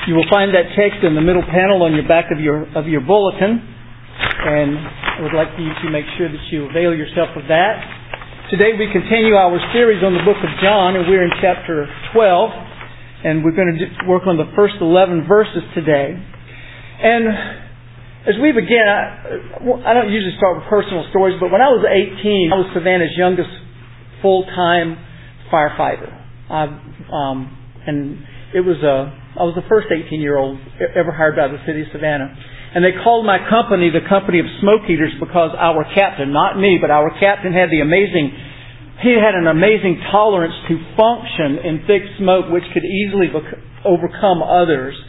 You will find that text in the middle panel on your back of your bulletin, and I would like you to make sure that you avail yourself of that. Today we continue our series on the book of John, and we're in chapter 12, and we're going to work on the first 11 verses today. And as we begin, I don't usually start with personal stories, but when I was 18, I was Savannah's youngest full-time firefighter. I was the first 18-year-old ever hired by the city of Savannah. And they called my company the company of smoke eaters because our captain, not me, but our captain had an amazing tolerance to function in thick smoke, which could easily overcome others.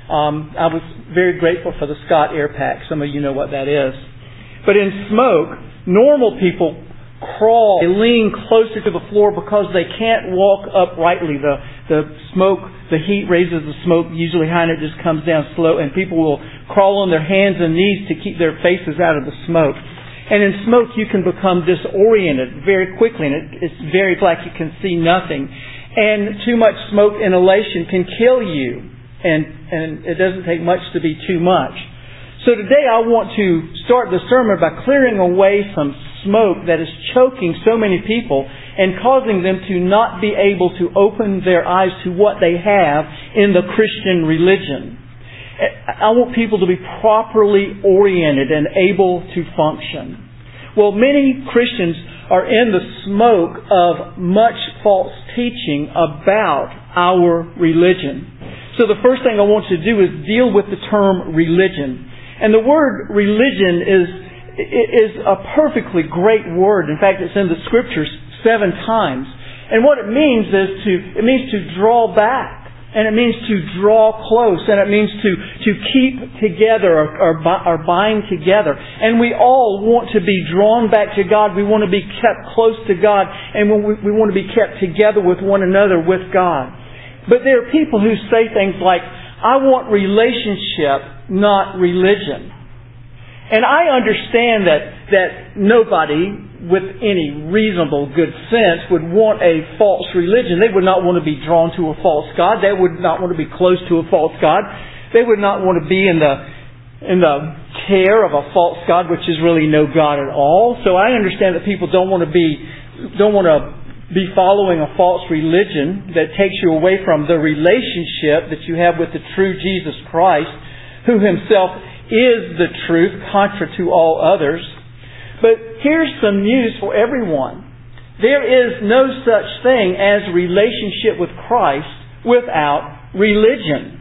I was very grateful for the Scott Air Pack. Some of you know what that is. But in smoke, normal people crawl, they lean closer to the floor because they can't walk uprightly. The smoke, the heat raises the smoke usually high, and it just comes down slow, and people will crawl on their hands and knees to keep their faces out of the smoke. And in smoke you can become disoriented very quickly, and it's very black, you can see nothing. And too much smoke inhalation can kill you, and it doesn't take much to be too much. So today I want to start the sermon by clearing away some smoke that is choking so many people and causing them to not be able to open their eyes to what they have in the Christian religion. I want people to be properly oriented and able to function. Well, many Christians are in the smoke of much false teaching about our religion. So the first thing I want to do is deal with the term religion. And the word religion is a perfectly great word. In fact, it's in the Scriptures 7 times. And what it means is to draw back. And it means to draw close. And it means to keep together or bind together. And we all want to be drawn back to God. We want to be kept close to God. And we want to be kept together with one another, with God. But there are people who say things like, I want relationship, not religion. And I understand that nobody with any reasonable good sense would want a false religion. They would not want to be drawn to a false God. They would not want to be close to a false God. They would not want to be in the care of a false God, which is really no God at all. So I understand that people don't want to be following a false religion that takes you away from the relationship that you have with the true Jesus Christ, who Himself is the truth, contra to all others. But here's some news for everyone. There is no such thing as relationship with Christ without religion.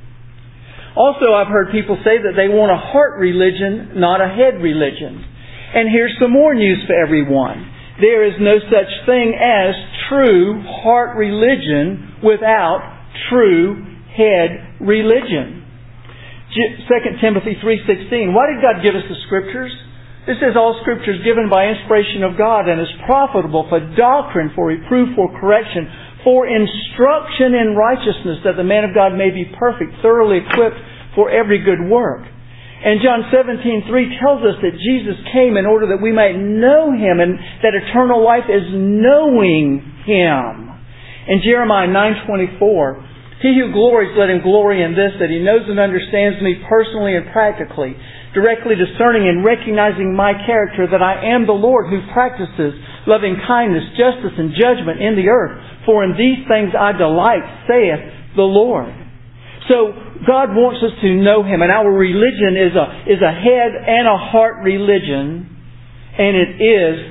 Also, I've heard people say that they want a heart religion, not a head religion. And here's some more news for everyone. There is no such thing as true heart religion without true head religion. 2 Timothy 3:16. Why did God give us the Scriptures? It says all Scripture is given by inspiration of God and is profitable for doctrine, for reproof, for correction, for instruction in righteousness, that the man of God may be perfect, thoroughly equipped for every good work. And John 17:3 tells us that Jesus came in order that we might know Him, and that eternal life is knowing Him. In Jeremiah 9:24, He who glories, let him glory in this, that he knows and understands me personally and practically, directly discerning and recognizing my character, that I am the Lord who practices loving kindness, justice, and judgment in the earth. For in these things I delight, saith the Lord. So God wants us to know Him, and our religion is a head and a heart religion, and it is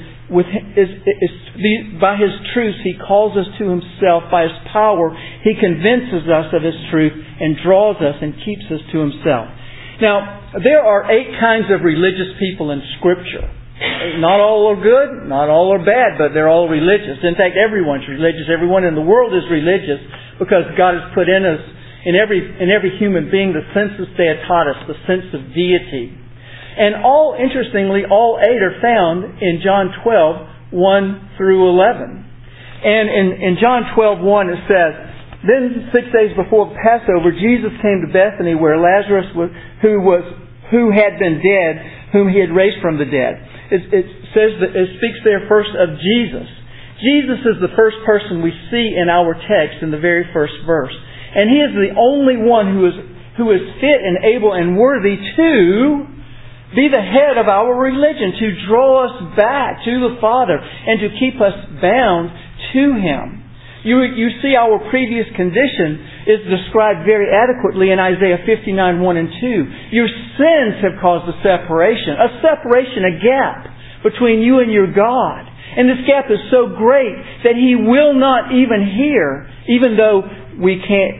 by His truth He calls us to Himself. By His power He convinces us of His truth and draws us and keeps us to Himself. Now, there are 8 kinds of religious people in Scripture. Not all are good, not all are bad, but they're all religious. In fact, everyone's religious. Everyone in the world is religious because God has put in us, in every human being, the sensus deitatis, the sense of deity. And interestingly, all 8 are found in John 12, 1 through 11. And in John 12, 1 it says, Then 6 days before Passover, Jesus came to Bethany where Lazarus who had been dead, whom He had raised from the dead. It speaks there first of Jesus. Jesus is the first person we see in our text in the very first verse. And He is the only one who is fit and able and worthy to be the head of our religion, to draw us back to the Father and to keep us bound to Him. You see our previous condition is described very adequately in Isaiah 59, 1 and 2. Your sins have caused a separation, a gap between you and your God. And this gap is so great that He will not even hear, even though He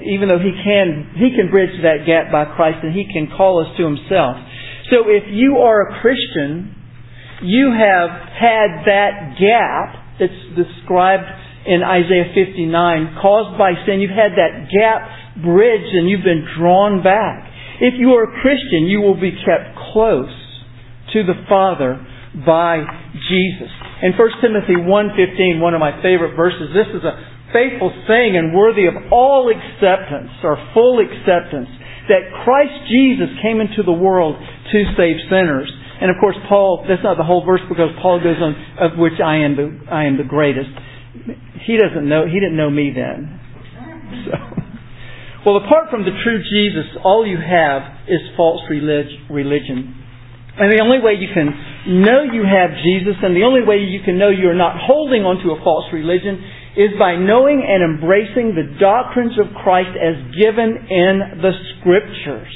can bridge that gap by Christ and He can call us to Himself. So if you are a Christian, you have had that gap that's described in Isaiah 59 caused by sin. You've had that gap bridged and you've been drawn back. If you are a Christian, you will be kept close to the Father by Jesus. In 1 Timothy 1:15, one of my favorite verses, this is a faithful saying and worthy of all acceptance or full acceptance, that Christ Jesus came into the world to save sinners. And of course, Paul, that's not the whole verse because Paul goes on, of which I am the greatest. He didn't know me then. So, well, apart from the true Jesus, all you have is false religion. And the only way you can know you have Jesus, and the only way you can know you're not holding on to a false religion, is by knowing and embracing the doctrines of Christ as given in the Scriptures.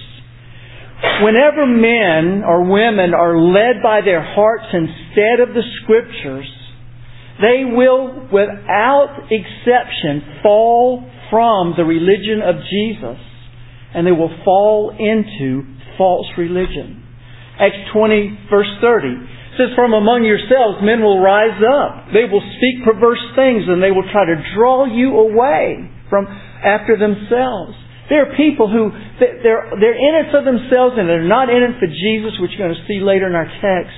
Whenever men or women are led by their hearts instead of the Scriptures, they will, without exception, fall from the religion of Jesus, and they will fall into false religion. Acts 20, verse 30 says, "From among yourselves men will rise up. They will speak perverse things, and they will try to draw you away from after themselves." There are people who they're in it for themselves, and they're not in it for Jesus, which you're going to see later in our text.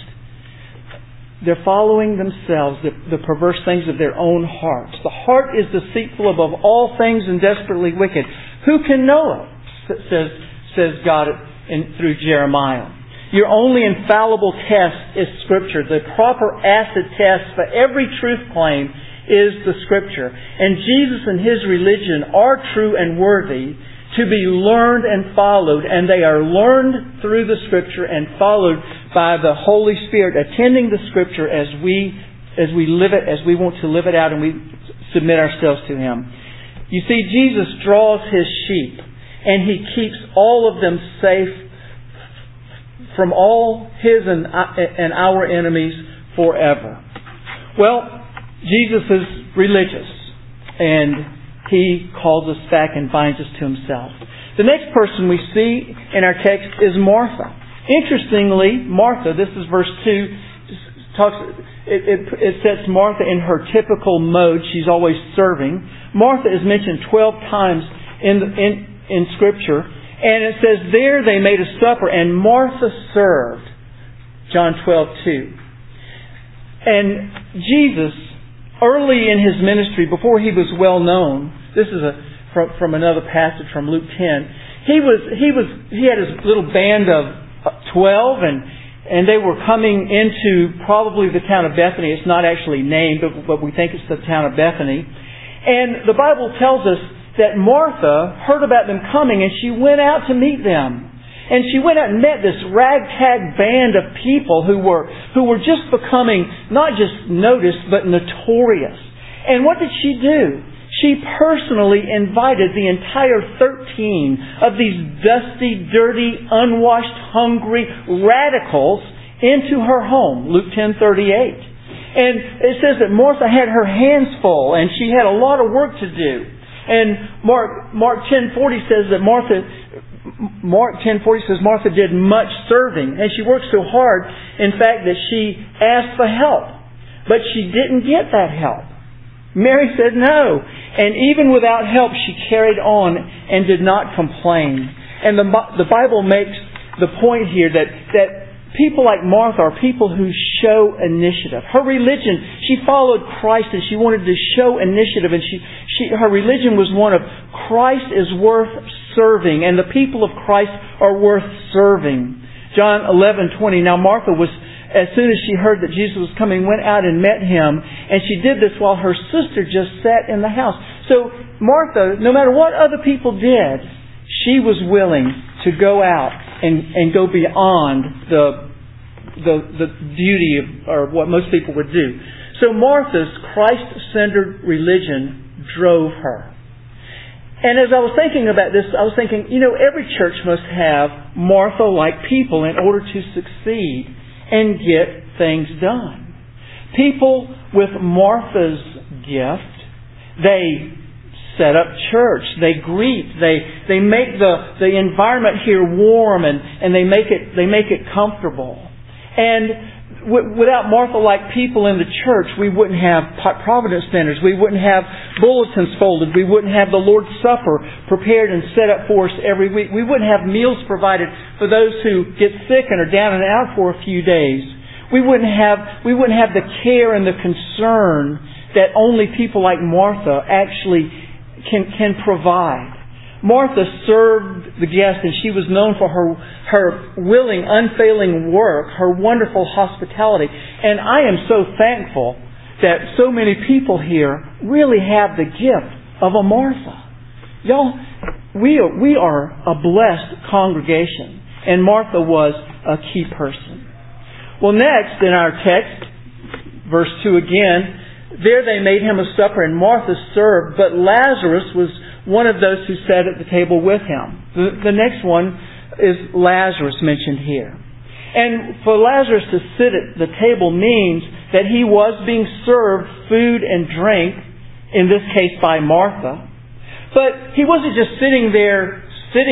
They're following themselves, the perverse things of their own hearts. The heart is deceitful above all things and desperately wicked. Who can know it? Says God through Jeremiah. Your only infallible test is Scripture. The proper acid test for every truth claim is the Scripture. And Jesus and His religion are true and worthy to be learned and followed. And they are learned through the Scripture and followed by the Holy Spirit, attending the Scripture as we live it, as we want to live it out, and we submit ourselves to Him. You see, Jesus draws His sheep, and He keeps all of them safe from all His and our enemies forever. Well, Jesus is religious, and He calls us back and binds us to Himself. The next person we see in our text is Martha. Interestingly, Martha, this is verse 2, it sets Martha in her typical mode. She's always serving. Martha is mentioned 12 times in Scripture. And it says, there they made a supper, and Martha served. John 12:2. And Jesus, early in His ministry, before He was well known, this is from another passage from Luke 10. He had his little band of 12, and they were coming into probably the town of Bethany. It's not actually named, but we think it's the town of Bethany. And the Bible tells us that Martha heard about them coming, and she went out to meet them. And she went out and met this ragtag band of people who were just becoming not just noticed, but notorious. And what did she do? She personally invited the entire 13 of these dusty, dirty, unwashed, hungry radicals into her home. Luke 10:38. And it says that Martha had her hands full, and she had a lot of work to do. And Mark 10:40 says that Martha did much serving, and she worked so hard, in fact, that she asked for help. But she didn't get that help. Mary said no. And even without help, she carried on and did not complain. And the Bible makes the point here that people like Martha are people who show initiative. Her religion, she followed Christ and she wanted to show initiative. And her religion was one of Christ is worth serving, and the people of Christ are worth serving. John 11:20. Now Martha was as soon as she heard that Jesus was coming, went out and met Him. And she did this while her sister just sat in the house. So Martha, no matter what other people did, she was willing to go out and go beyond the duty or what most people would do. So Martha's Christ-centered religion drove her. And as I was thinking about this, I was thinking, every church must have Martha-like people in order to succeed and get things done. People with Martha's gift, they set up church, they greet, they make the environment here warm and they make it comfortable. And without Martha-like people in the church, we wouldn't have Providence dinners, we wouldn't have bulletins folded, we wouldn't have the Lord's Supper prepared and set up for us every week. We wouldn't have meals provided for those who get sick and are down and out for a few days. We wouldn't have the care and the concern that only people like Martha actually can provide. Martha served the guests, and she was known for her willing, unfailing work, her wonderful hospitality. And I am so thankful that so many people here really have the gift of a Martha. Y'all, we are a blessed congregation, and Martha was a key person. Well, next in our text, verse 2 again, there they made him a supper, and Martha served, but Lazarus was one of those who sat at the table with him. The next one is Lazarus mentioned here. And for Lazarus to sit at the table means that he was being served food and drink, in this case by Martha. But he wasn't just sitting there.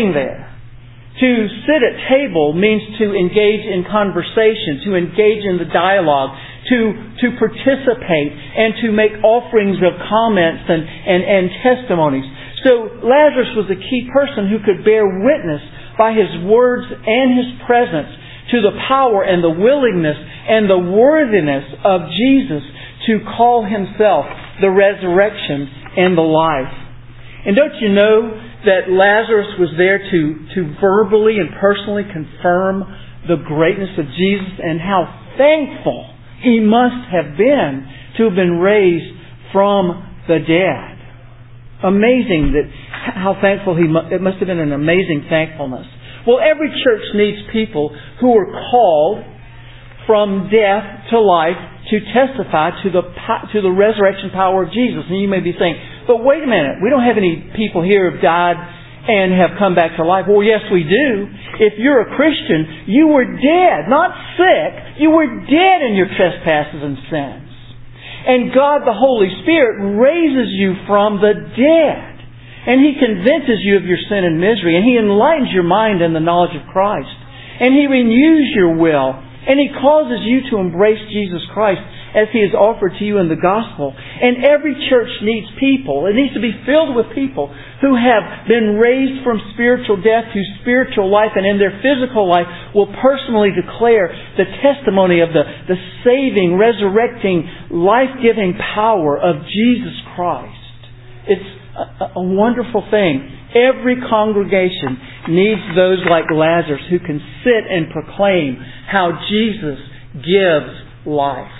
To sit at table means to engage in conversation, to engage in the dialogue, to participate, and to make offerings of comments and testimonies. So Lazarus was a key person who could bear witness by his words and his presence to the power and the willingness and the worthiness of Jesus to call Himself the resurrection and the life. And don't you know that Lazarus was there to verbally and personally confirm the greatness of Jesus and how thankful he must have been to have been raised from the dead. Amazing how thankful it must have been an amazing thankfulness. Well, every church needs people who are called from death to life to testify to the resurrection power of Jesus. And you may be saying, but wait a minute, we don't have any people here who have died and have come back to life. Well, yes, we do. If you're a Christian, you were dead, not sick. You were dead in your trespasses and sins. And God, the Holy Spirit, raises you from the dead. And He convinces you of your sin and misery. And He enlightens your mind in the knowledge of Christ. And He renews your will. And He causes you to embrace Jesus Christ as He is offered to you in the gospel. And every church needs people. It needs to be filled with people who have been raised from spiritual death to spiritual life, and in their physical life will personally declare the testimony of the saving, resurrecting, life-giving power of Jesus Christ. It's a wonderful thing. Every congregation needs those like Lazarus who can sit and proclaim how Jesus gives life.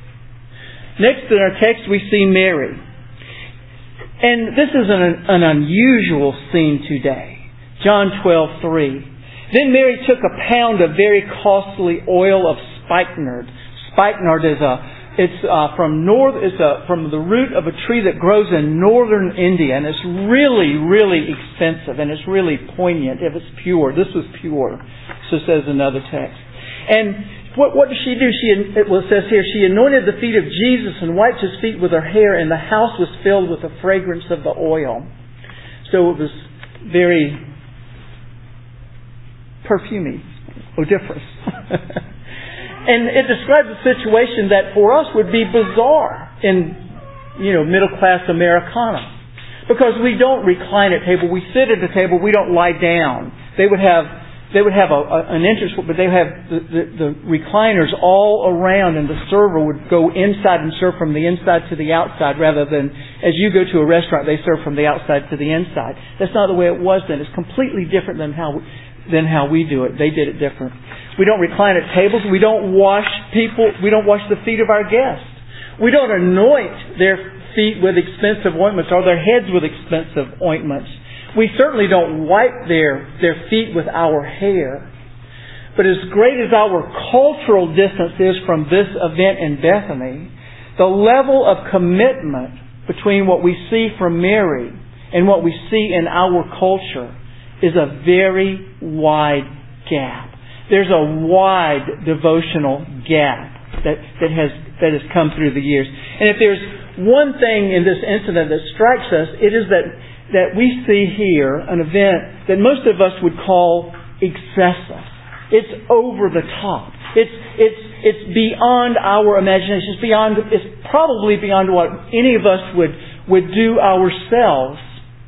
Next in our text we see Mary. And this is an unusual scene today. John 12:3. Then Mary took a pound of very costly oil of spikenard. Spikenard is from the root of a tree that grows in northern India, and it's really, really expensive, and it's really poignant if it's pure. This was pure, so says another text. And what does she do? It says here, she anointed the feet of Jesus and wiped His feet with her hair, and the house was filled with the fragrance of the oil. So it was very perfumey, odoriferous. And it describes a situation that for us would be bizarre in, middle class Americana. Because we don't recline at table, we sit at the table, we don't lie down. They would have an entrance, but they have the recliners all around, and the server would go inside and serve from the inside to the outside, rather than as you go to a restaurant, they serve from the outside to the inside. That's not the way it was then. It's completely different than how than how we do it. They did it different. We don't recline at tables. We don't wash the feet of our guests. We don't anoint their feet with expensive ointments or their heads with expensive ointments. We certainly don't wipe their feet with our hair. But as great as our cultural distance is from this event in Bethany, the level of commitment between what we see from Mary and what we see in our culture is a very wide gap. There's a wide devotional gap that has come through the years. And if there's one thing in this incident that strikes us, it is that we see here an event that most of us would call excessive. It's over the top. It's beyond our imagination. It's probably beyond what any of us would do ourselves.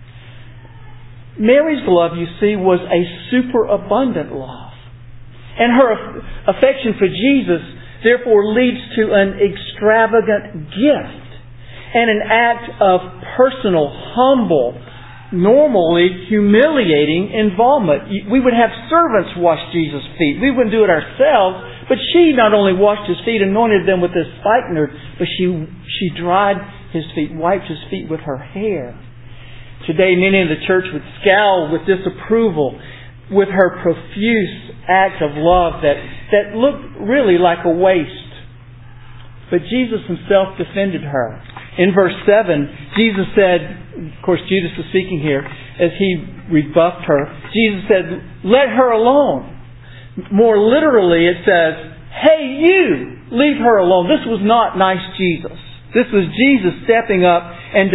Mary's love, you see, was a superabundant love. And her affection for Jesus, therefore, leads to an extravagant gift and an act of personal, humble, normally humiliating involvement. We would have servants wash Jesus' feet. We wouldn't do it ourselves, but she not only washed His feet, anointed them with this spikenard, but she dried His feet, wiped His feet with her hair. Today, many in the church would scowl with disapproval with her profuse act of love that looked really like a waste. But Jesus Himself defended her. In verse 7, Jesus said, of course Judas was speaking here, as he rebuffed her, Jesus said, "Let her alone." More literally it says, "Hey you, leave her alone." This was not nice Jesus. This was Jesus stepping up and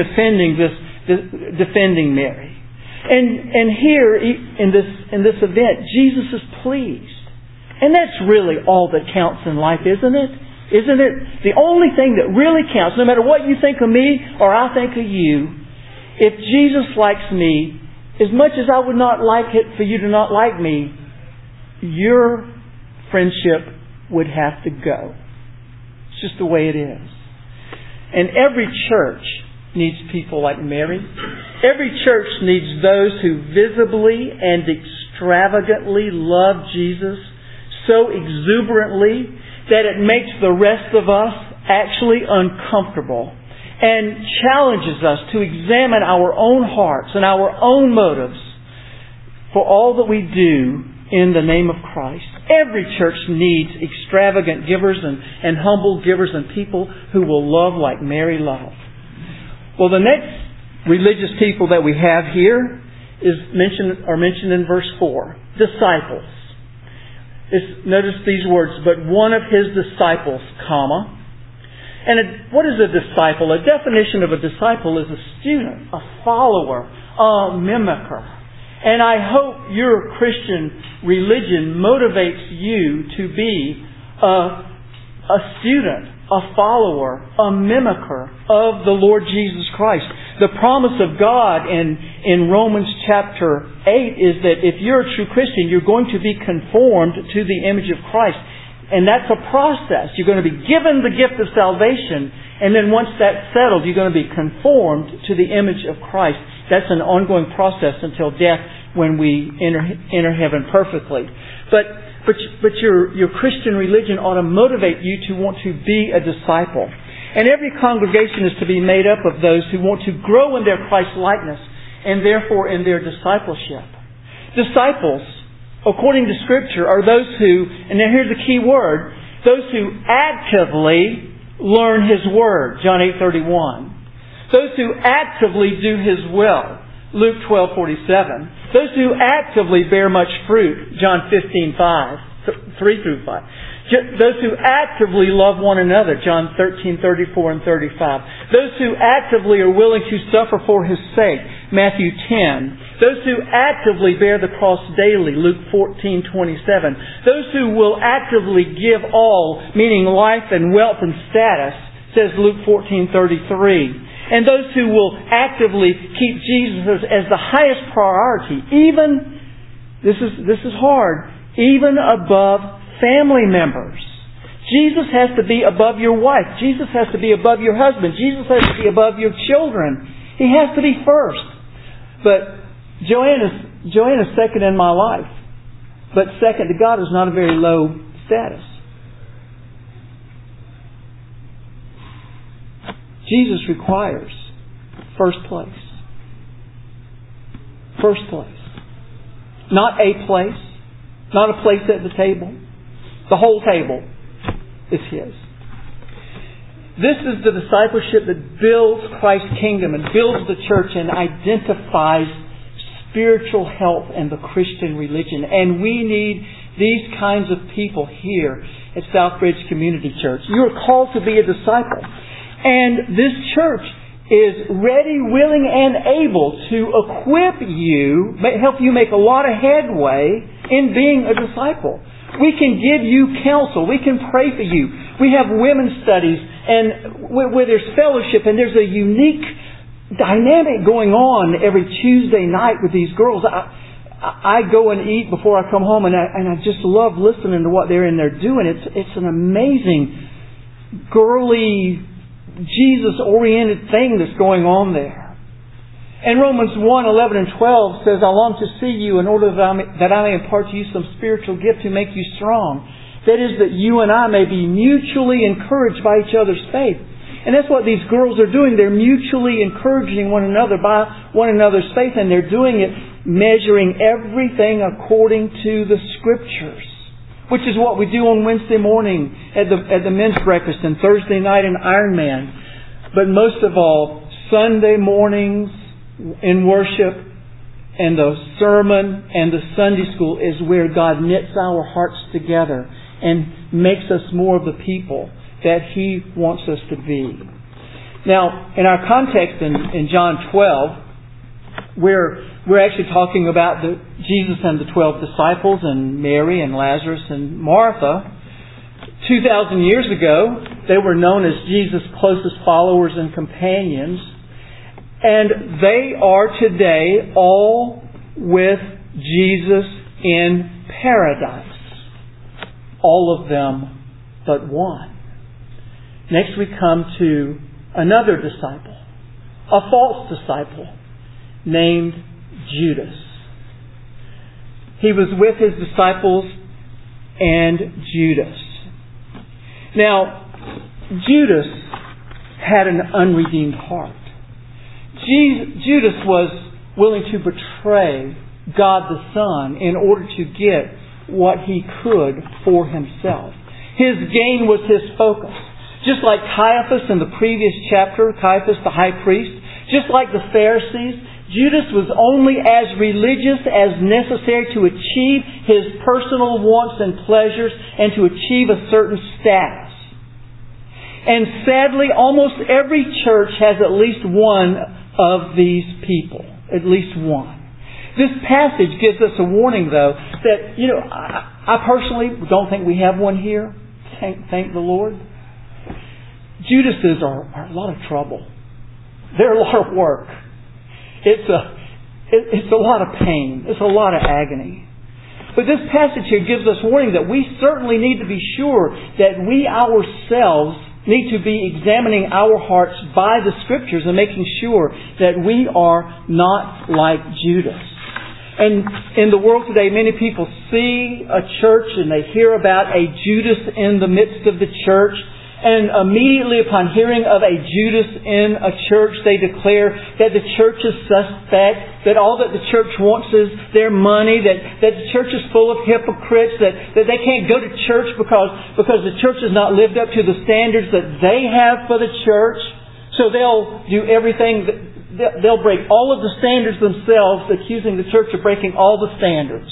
defending Mary. And here in this event, Jesus is pleased. And that's really all that counts in life, isn't it? Isn't it? The only thing that really counts, no matter what you think of me or I think of you, if Jesus likes me, as much as I would not like it for you to not like me, your friendship would have to go. It's just the way it is. And every church needs people like Mary. Every church needs those who visibly and extravagantly love Jesus so exuberantly that it makes the rest of us actually uncomfortable and challenges us to examine our own hearts and our own motives for all that we do in the name of Christ. Every church needs extravagant givers and humble givers and people who will love like Mary loved. Well, the next religious people that we have here are mentioned in verse 4. Disciples. Notice these words, "But one of His disciples, comma." And what is a disciple? A definition of a disciple is a student, a follower, a mimicker. And I hope your Christian religion motivates you to be a student, a follower, a mimicker of the Lord Jesus Christ. The promise of God in Romans chapter 8 is that if you're a true Christian, you're going to be conformed to the image of Christ. And that's a process. You're going to be given the gift of salvation, and then once that's settled, you're going to be conformed to the image of Christ. That's an ongoing process until death, when we enter heaven perfectly. But your Christian religion ought to motivate you to want to be a disciple. And every congregation is to be made up of those who want to grow in their Christ-likeness and therefore in their discipleship. Disciples, according to Scripture, are those who, and now here's the key word, those who actively learn His Word, John 8:31. Those who actively do His will, Luke 12:47. Those who actively bear much fruit, John 15:5, 3-5. Those who actively love one another, John 13:34 and 35. Those who actively are willing to suffer for His sake, Matthew 10. Those who actively bear the cross daily, Luke 14:27. Those who will actively give all, meaning life and wealth and status, says Luke 14:33. And those who will actively keep Jesus as the highest priority, even, this is hard, even above family members. Jesus has to be above your wife. Jesus has to be above your husband. Jesus has to be above your children. He has to be first. But Joanne is second in my life. But second, to God is not a very low status. Jesus requires first place. First place. Not a place. Not a place at the table. The whole table is His. This is the discipleship that builds Christ's kingdom and builds the church and identifies spiritual health in the Christian religion. And we need these kinds of people here at Southbridge Community Church. You are called to be a disciple. And this church is ready, willing, and able to equip you, help you make a lot of headway in being a disciple. We can give you counsel. We can pray for you. We have women's studies and where there's fellowship and there's a unique dynamic going on every Tuesday night with these girls. I go and eat before I come home and I just love listening to what they're in there doing. It's an amazing, girly, Jesus-oriented thing that's going on there. And Romans 1:11 and 12 says, I long to see you in order that I may impart to you some spiritual gift to make you strong. That is, that you and I may be mutually encouraged by each other's faith. And that's what these girls are doing. They're mutually encouraging one another by one another's faith. And they're doing it measuring everything according to the Scriptures. Which is what we do on Wednesday morning at the men's breakfast and Thursday night in Ironman. But most of all, Sunday mornings in worship and the sermon and the Sunday school is where God knits our hearts together and makes us more of the people that He wants us to be. Now, in our context in John 12, we're actually talking about Jesus and the 12 disciples and Mary and Lazarus and Martha. 2,000 years ago, they were known as Jesus' closest followers and companions. And they are today all with Jesus in paradise. All of them but one. Next we come to another disciple, a false disciple named Judas. He was with his disciples and Judas. Now, Judas had an unredeemed heart. Judas was willing to betray God the Son in order to get what he could for himself. His gain was his focus. Just like Caiaphas in the previous chapter, Caiaphas the high priest, just like the Pharisees, Judas was only as religious as necessary to achieve his personal wants and pleasures and to achieve a certain status. And sadly, almost every church has at least one of these people. At least one. This passage gives us a warning, though, that, I personally don't think we have one here. Thank the Lord. Judases are a lot of trouble. They're a lot of work. It's a lot of pain. It's a lot of agony. But this passage here gives us warning that we certainly need to be sure that we ourselves need to be examining our hearts by the Scriptures and making sure that we are not like Judas. And in the world today, many people see a church and they hear about a Judas in the midst of the church. And immediately upon hearing of a Judas in a church, they declare that the church is suspect, that all that the church wants is their money, that the church is full of hypocrites, that they can't go to church because the church has not lived up to the standards that they have for the church. So they'll do everything, they'll break all of the standards themselves, accusing the church of breaking all the standards.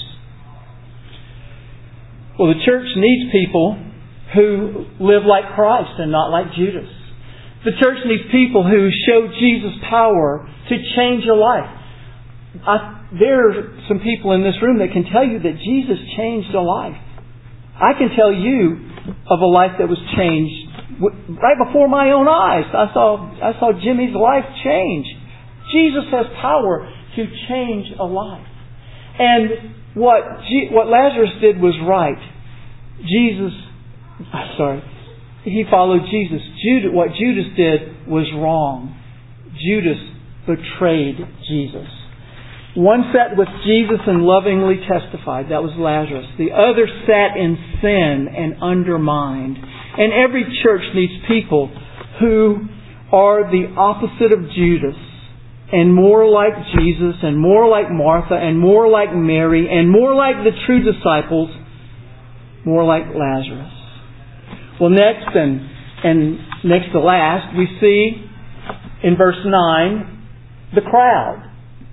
Well, the church needs people who live like Christ and not like Judas. The church needs people who show Jesus' power to change a life. There are some people in this room that can tell you that Jesus changed a life. I can tell you of a life that was changed right before my own eyes. I saw Jimmy's life change. Jesus has power to change a life. And what Lazarus did was right. He followed Jesus. What Judas did was wrong. Judas betrayed Jesus. One sat with Jesus and lovingly testified. That was Lazarus. The other sat in sin and undermined. And every church needs people who are the opposite of Judas, and more like Jesus, and more like Martha, and more like Mary, and more like the true disciples, more like Lazarus. Well, next and next to last, we see in verse 9, the crowd.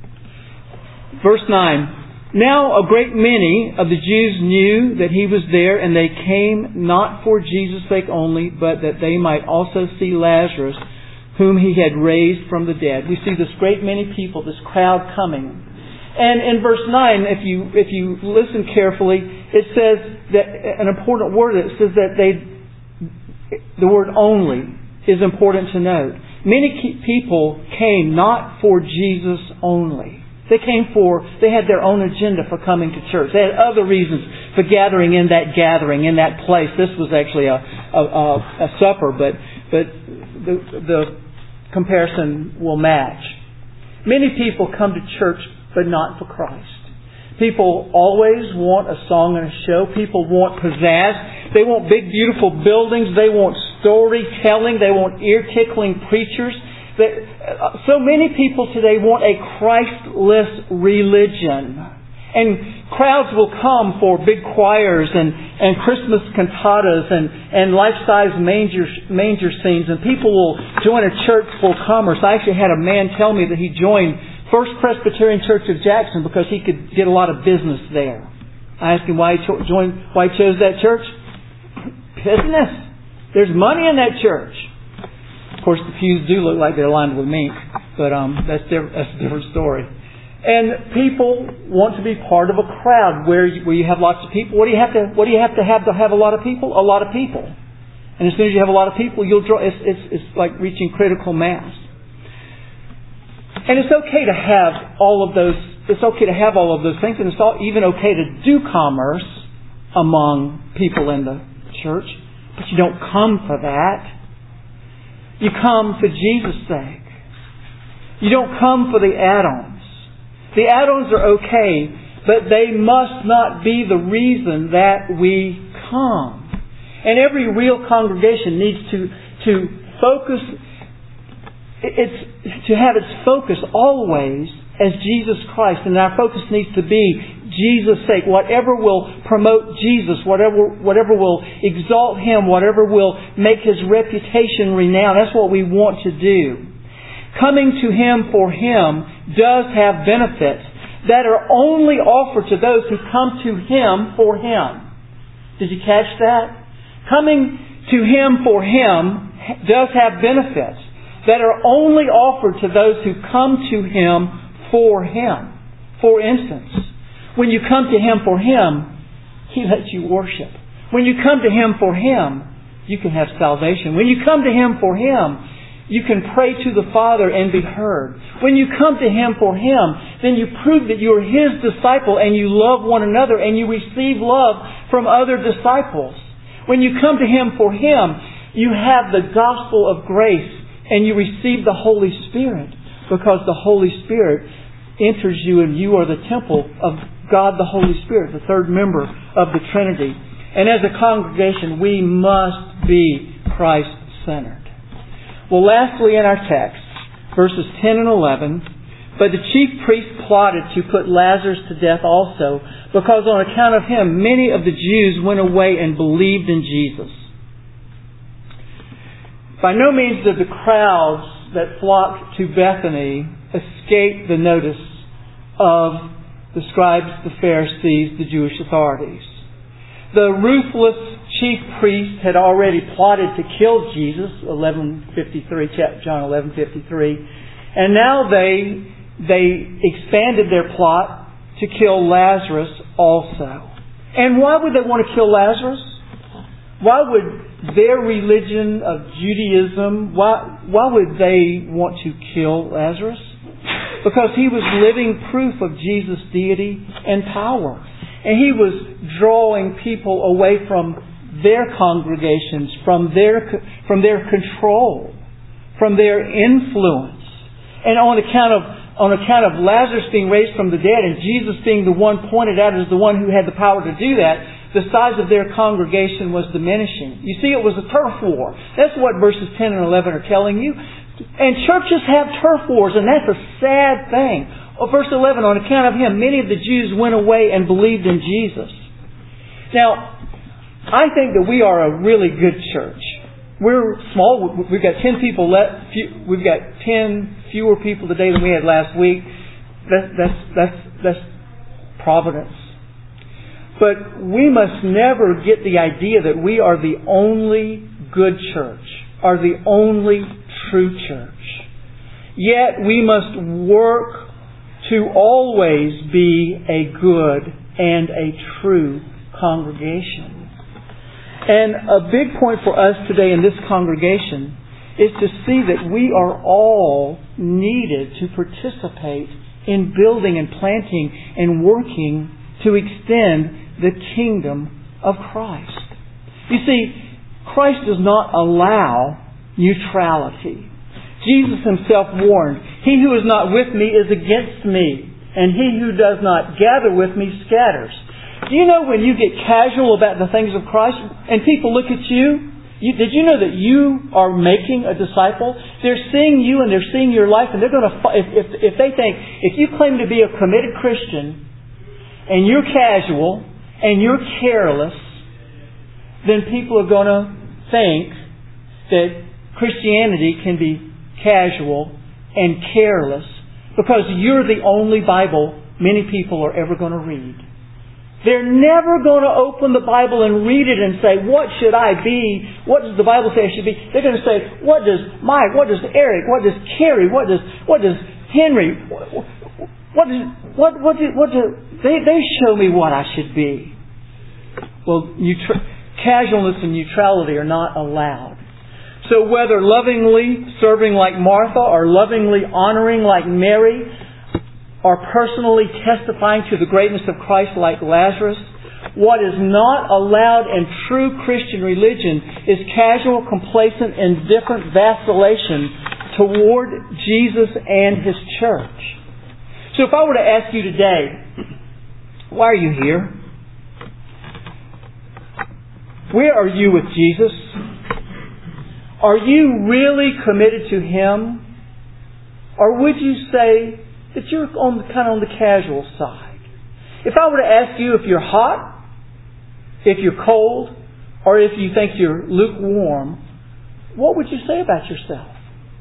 Verse 9, now a great many of the Jews knew that He was there, and they came not for Jesus' sake only, but that they might also see Lazarus, whom He had raised from the dead. We see this great many people, this crowd coming. And in verse 9, if you listen carefully, it says that an important word, it says that the word only is important to note. Many people came not for Jesus only. They had their own agenda for coming to church. They had other reasons for gathering in that place. This was actually a supper, but the comparison will match. Many people come to church, but not for Christ. People always want a song and a show. People want pizzazz. They want big, beautiful buildings. They want storytelling. They want ear-tickling preachers. So many people today want a Christless religion. And crowds will come for big choirs and Christmas cantatas and life-size manger scenes. And people will join a church for commerce. I actually had a man tell me that he joined First Presbyterian Church of Jackson because he could get a lot of business there. I asked him why he chose that church. Business. There's money in that church. Of course, the pews do look like they're lined with mink, but that's a different story. And people want to be part of a crowd where you have lots of people. What do you have to have a lot of people? A lot of people. And as soon as you have a lot of people, you'll draw. It's like reaching critical mass. And it's okay to have all of those. It's okay to have all of those things, and it's even okay to do commerce among people in the church. But you don't come for that. You come for Jesus' sake. You don't come for the add-ons. The add-ons are okay, but they must not be the reason that we come. And every real congregation needs to focus. It's to have its focus always as Jesus Christ, and our focus needs to be Jesus' sake. Whatever will promote Jesus, whatever will exalt Him, whatever will make His reputation renowned. That's what we want to do. Coming to Him for Him does have benefits that are only offered to those who come to Him for Him. Did you catch that? Coming to Him for Him does have benefits that are only offered to those who come to Him for Him. For instance, when you come to Him for Him, He lets you worship. When you come to Him for Him, you can have salvation. When you come to Him for Him, you can pray to the Father and be heard. When you come to Him for Him, then you prove that you are His disciple and you love one another and you receive love from other disciples. When you come to Him for Him, you have the gospel of grace and you receive the Holy Spirit, because the Holy Spirit enters you and you are the temple of God the Holy Spirit, the third member of the Trinity. And as a congregation, we must be Christ-centered. Well, lastly in our text, verses 10 and 11, but the chief priests plotted to put Lazarus to death also, because on account of him, many of the Jews went away and believed in Jesus. By no means did the crowds that flocked to Bethany escape the notice of the scribes, the Pharisees, the Jewish authorities. The ruthless chief priests had already plotted to kill Jesus, John 11:53, and now they expanded their plot to kill Lazarus also. And why would they want to kill Lazarus? Why would their religion of Judaism, why would they want to kill Lazarus? Because he was living proof of Jesus' deity and power. And he was drawing people away from their congregations, from their control, from their influence. And on account on account of Lazarus being raised from the dead and Jesus being the one pointed out as the one who had the power to do that, the size of their congregation was diminishing. You see, it was a turf war. That's what verses 10 and 11 are telling you. And churches have turf wars, and that's a sad thing. Verse 11, on account of him, many of the Jews went away and believed in Jesus. Now, I think that we are a really good church. We're small. We've got 10 people left. We've got 10 fewer people today than we had last week. That's providence. But we must never get the idea that we are the only good church, are the only true church. Yet we must work to always be a good and a true congregation. And a big point for us today in this congregation is to see that we are all needed to participate in building and planting and working to extend the kingdom of Christ. You see, Christ does not allow neutrality. Jesus Himself warned, "He who is not with me is against me, and he who does not gather with me scatters." Do you know when you get casual about the things of Christ and people look at you, did you know that you are making a disciple? They're seeing you and they're seeing your life, and they're going to, if they think, if you claim to be a committed Christian and you're casual and you're careless, then people are going to think that Christianity can be casual and careless because you're the only Bible many people are ever going to read. They're never going to open the Bible and read it and say, what should I be? What does the Bible say I should be? They're going to say, what does Mike, what does Eric, what does Carrie, what does Henry, they show me what I should be. Well, casualness and neutrality are not allowed. So whether lovingly serving like Martha or lovingly honoring like Mary, or personally testifying to the greatness of Christ like Lazarus, what is not allowed in true Christian religion is casual, complacent, indifferent vacillation toward Jesus and His church. So if I were to ask you today, why are you here? Where are you with Jesus? Are you really committed to Him? Or would you say that you're kind of on the casual side? If I were to ask you if you're hot, if you're cold, or if you think you're lukewarm, what would you say about yourself?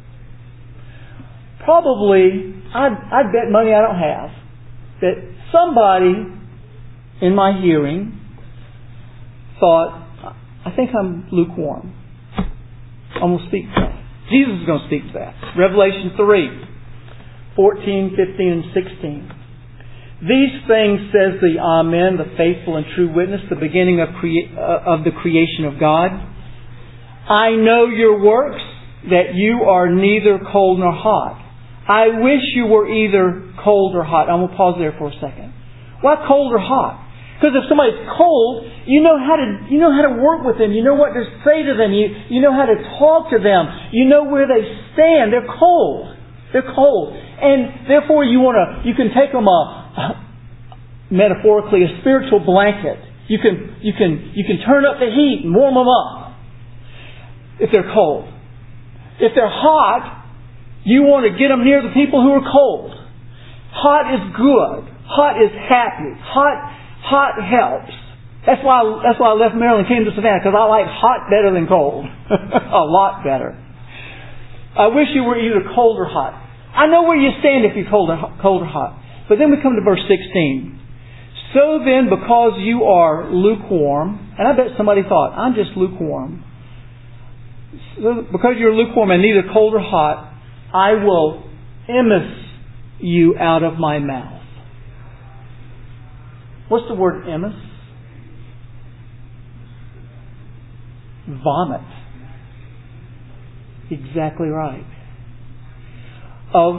Probably, I'd bet money I don't have, that somebody in my hearing thought, I think I'm lukewarm. I'm going to speak to that. Jesus is going to speak to that. Revelation 3. 14, 15, and 16. These things says the Amen, the faithful and true witness, the beginning of the creation of God. I know your works, that you are neither cold nor hot. I wish you were either cold or hot. I'm going to pause there for a second. Why cold or hot? Because if somebody's cold, you know how to work with them. You know what to say to them. You know how to talk to them. You know where they stand. They're cold. They're cold. And therefore you can take them metaphorically a spiritual blanket. You can turn up the heat and warm them up if they're cold. If they're hot, you want to get them near the people who are cold. Hot is good. Hot is happy. Hot helps. That's why I left Maryland and came to Savannah, because I like hot better than cold. A lot better. I wish you were either cold or hot. I know where you stand if you're cold or hot. But then we come to verse 16. So then, because you are lukewarm, and I bet somebody thought, I'm just lukewarm. So because you're lukewarm and neither cold or hot, I will emis you out of my mouth. What's the word emis? Vomit. Exactly right. Of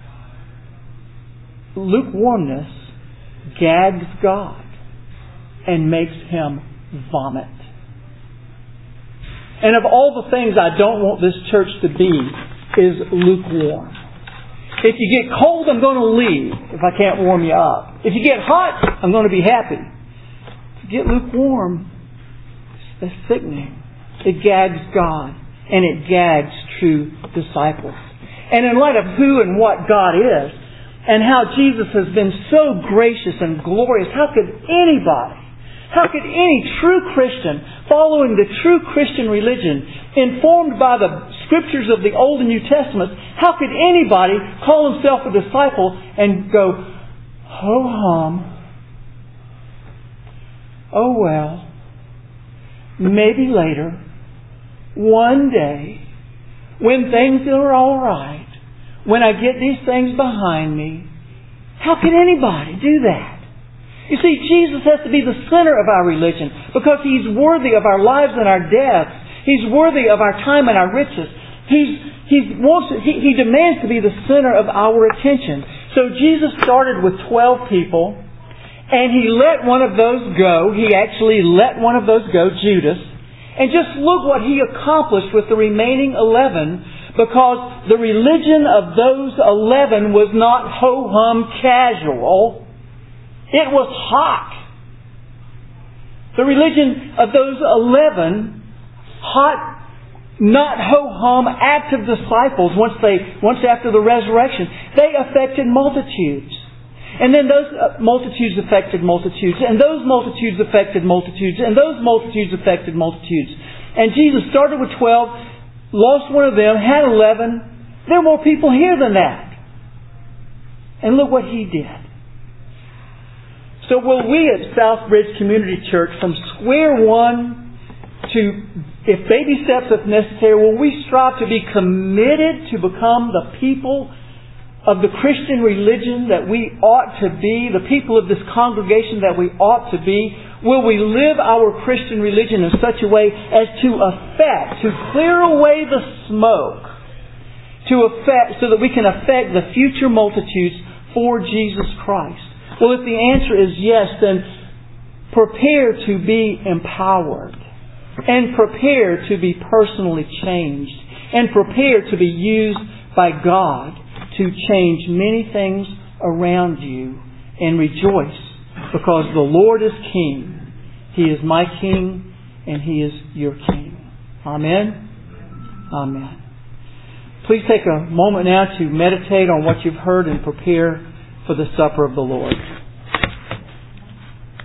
lukewarmness gags God and makes Him vomit. And of all the things I don't want this church to be is lukewarm. If you get cold, I'm going to leave if I can't warm you up. If you get hot, I'm going to be happy. If you get lukewarm, it's sickening. It gags God, and it gags true disciples. And in light of who and what God is, and how Jesus has been so gracious and glorious, how could any true Christian, following the true Christian religion, informed by the Scriptures of the Old and New Testaments, how could anybody call himself a disciple and go, ho-hum, oh well, maybe later, one day, when things are all right, when I get these things behind me, how can anybody do that? You see, Jesus has to be the center of our religion because He's worthy of our lives and our deaths. He's worthy of our time and our riches. He demands to be the center of our attention. So Jesus started with 12 people, and He let one of those go. He actually let one of those go, Judas. And just look what He accomplished with the remaining 11, because the religion of those 11 was not ho-hum casual. It was hot. The religion of those 11, hot, not ho-hum, active disciples, once after the resurrection, they affected multitudes. And then those multitudes affected multitudes, and those multitudes affected multitudes, and those multitudes affected multitudes. And Jesus started with 12, lost one of them, had 11. There are more people here than that. And look what He did. So will we at Southbridge Community Church, from square one to, if baby steps if necessary, will we strive to be committed to become the people of the Christian religion that we ought to be, the people of this congregation that we ought to be? Will we live our Christian religion in such a way as to clear away the smoke, so that we can affect the future multitudes for Jesus Christ? Well, if the answer is yes, then prepare to be empowered, and prepare to be personally changed, and prepare to be used by God to change many things around you, and rejoice because the Lord is King. He is my King, and He is your King. Amen? Amen. Please take a moment now to meditate on what you've heard and prepare for the supper of the Lord.